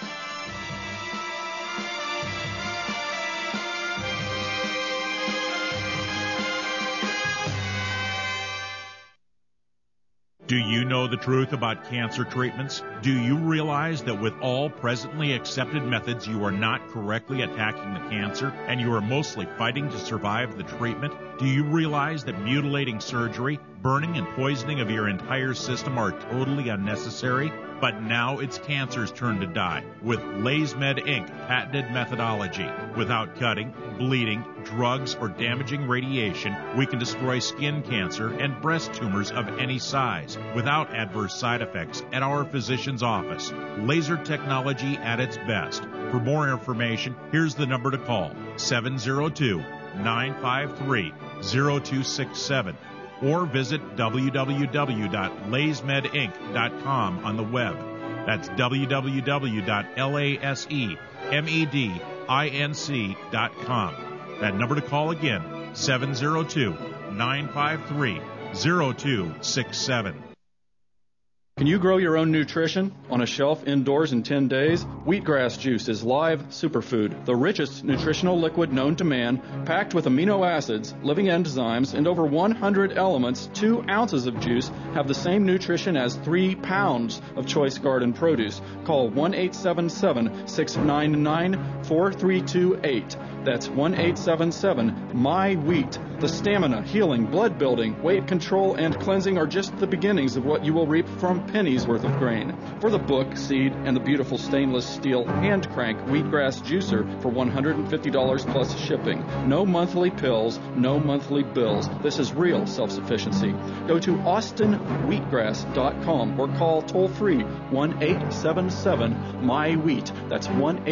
Do you know the truth about cancer treatments? Do you realize that with all presently accepted methods, you are not correctly attacking the cancer, and you are mostly fighting to survive the treatment? Do you realize that mutilating surgery, burning and poisoning of your entire system are totally unnecessary? But now it's cancer's turn to die with LazeMed Inc. patented methodology. Without cutting, bleeding, drugs, or damaging radiation, we can destroy skin cancer and breast tumors of any size without adverse side effects at our physician's office. Laser technology at its best. For more information, here's the number to call, 702-953-0267. Or visit www.lazemedinc.com on the web. That's www.lazemedinc.com. That number to call again, 702-953-0267. Can you grow your own nutrition on a shelf indoors in 10 days? Wheatgrass juice is live superfood, the richest nutritional liquid known to man, packed with amino acids, living enzymes, and over 100 elements. 2 ounces of juice have the same nutrition as 3 pounds of choice garden produce. Call 1-877-699-4328. That's 1-877-MY-WHEAT. The stamina, healing, blood building, weight control, and cleansing are just the beginnings of what you will reap from pennies worth of grain. For the book, seed, and the beautiful stainless steel hand crank wheatgrass juicer for $150 plus shipping. No monthly pills, no monthly bills. This is real self-sufficiency. Go to austinwheatgrass.com or call toll-free 1-877-MY-WHEAT. That's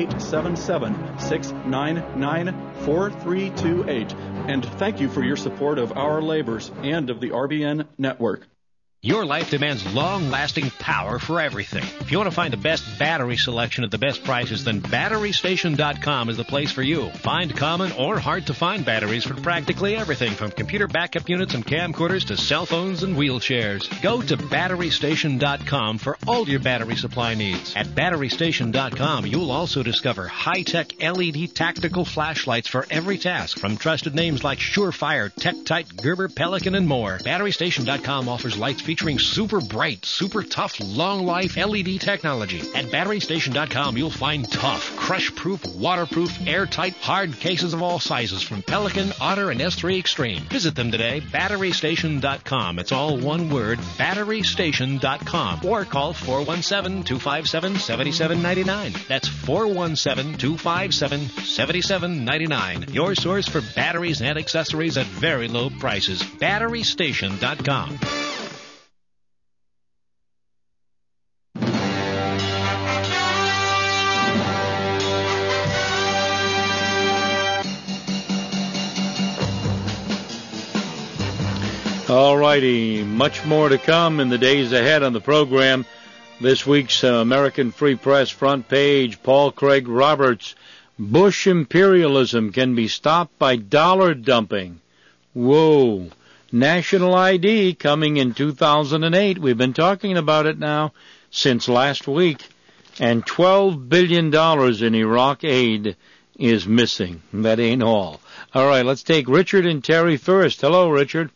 1-877-699-4328. And thank you for your support of our labors and of the RBN network. Your life demands long-lasting power for everything. If you want to find the best battery selection at the best prices, then BatteryStation.com is the place for you. Find common or hard-to-find batteries for practically everything, from computer backup units and camcorders to cell phones and wheelchairs. Go to BatteryStation.com for all your battery supply needs. At BatteryStation.com, you'll also discover high-tech LED tactical flashlights for every task, from trusted names like Surefire, TechTite, Gerber, Pelican, and more. BatteryStation.com offers lights featuring super bright, super tough, long-life LED technology. At BatteryStation.com, you'll find tough, crush-proof, waterproof, airtight, hard cases of all sizes from Pelican, Otter, and S3 Extreme. Visit them today, BatteryStation.com. It's all one word, BatteryStation.com. Or call 417-257-7799. That's 417-257-7799. Your source for batteries and accessories at very low prices. BatteryStation.com. All righty, much more to come in the days ahead on the program. This week's American Free Press front page, Paul Craig Roberts, Bush imperialism can be stopped by dollar dumping. Whoa. National ID coming in 2008. We've been talking about it now since last week. And $12 billion in Iraq aid is missing. That ain't all. All right, let's take Richard and Terry first. Hello, Richard.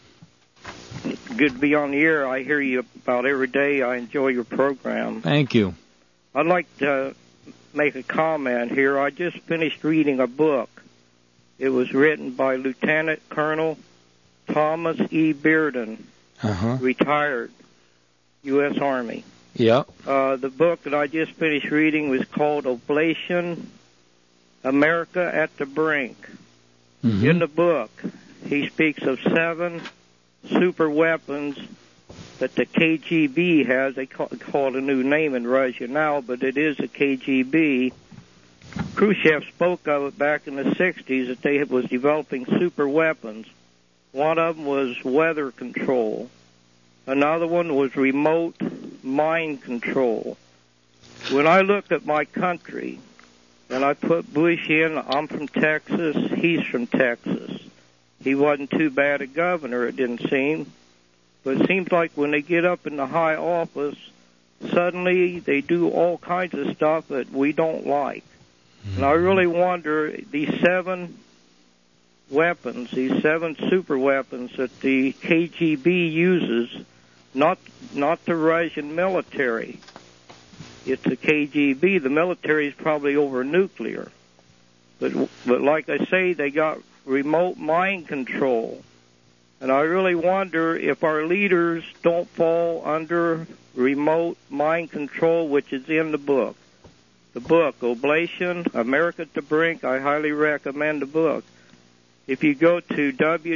Good to be on the air. I hear you about every day. I enjoy your program. Thank you. I'd like to make a comment here. I just finished reading a book. It was written by Lieutenant Colonel Thomas E. Bearden, retired U.S. Army. Yeah. The book that I just finished reading was called Oblation, America at the Brink. In the book, he speaks of 7 super weapons that the KGB has. They call it a new name in Russia now, but it is the KGB. Khrushchev spoke of it back in the 60s that they was developing super weapons. One of them was weather control. Another one was remote mind control. When I look at my country, and I put Bush in, I'm from Texas, he's from Texas. He wasn't too bad a governor, it didn't seem. But it seems like when they get up in the high office, suddenly they do all kinds of stuff that we don't like. And I really wonder, these 7 weapons, these 7 super weapons that the KGB uses, not the Russian military. It's the KGB. The military is probably over nuclear. But like I say, they got remote mind control. And I really wonder if our leaders don't fall under remote mind control, which is in the book. The book, Oblation, America at the Brink, I highly recommend the book. If you go to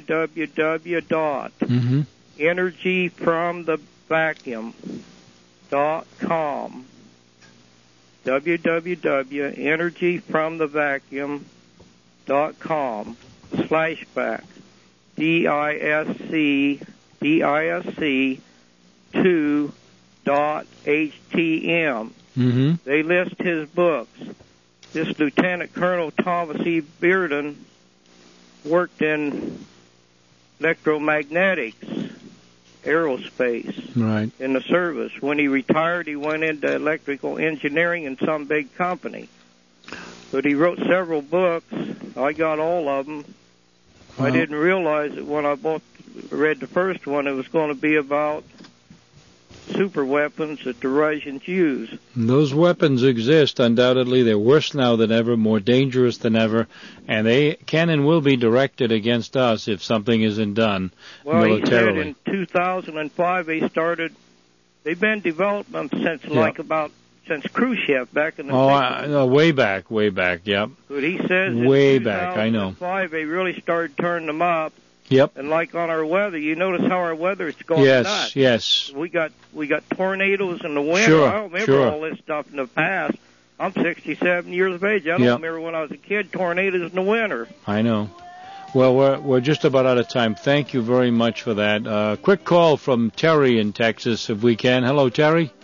www.energyfromthevacuum.com, www.energyfromthevacuum.com /back DISC2.HTM. They list his books. This Lieutenant Colonel Thomas E. Bearden worked in electromagnetics, aerospace, in the service. When he retired, he went into electrical engineering in some big company. But he wrote several books. I got all of them. I didn't realize that when I read the first one, it was going to be about super weapons that the Russians use. Those weapons exist, undoubtedly. They're worse now than ever, more dangerous than ever, and they can and will be directed against us if something isn't done militarily. He said in 2005 they've been developing since since Khrushchev back in the 60s. Way back, yep. But he says way back, I know. 2005 they really started turning them up. Yep. And like on our weather, you notice how our weather is going nuts. Yes. We got tornadoes in the winter. Sure, I don't remember all this stuff in the past. I'm 67 years of age. I don't remember when I was a kid, tornadoes in the winter. I know. Well, we're just about out of time. Thank you very much for that. Quick call from Terry in Texas, if we can. Hello, Terry.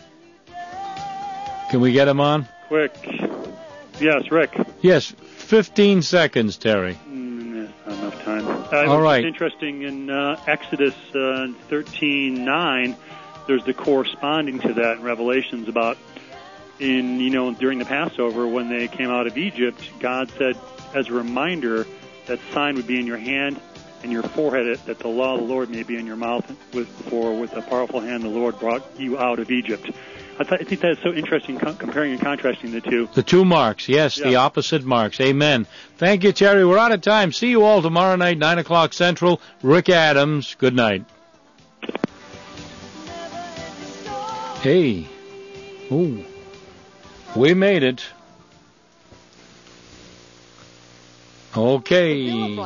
Can we get him on? Quick. Yes, Rick. Yes, 15 seconds, Terry. Not enough time. All right. It's interesting in Exodus 13:9. There's the corresponding to that in Revelations about during the Passover when they came out of Egypt, God said as a reminder that sign would be in your hand and your forehead, that the law of the Lord may be in your mouth. With a powerful hand the Lord brought you out of Egypt. I think that's so interesting, comparing and contrasting the two. The two marks, yes, the opposite marks. Amen. Thank you, Terry. We're out of time. See you all tomorrow night, 9 o'clock Central. Rick Adams, good night. Hey. Ooh. We made it. Okay.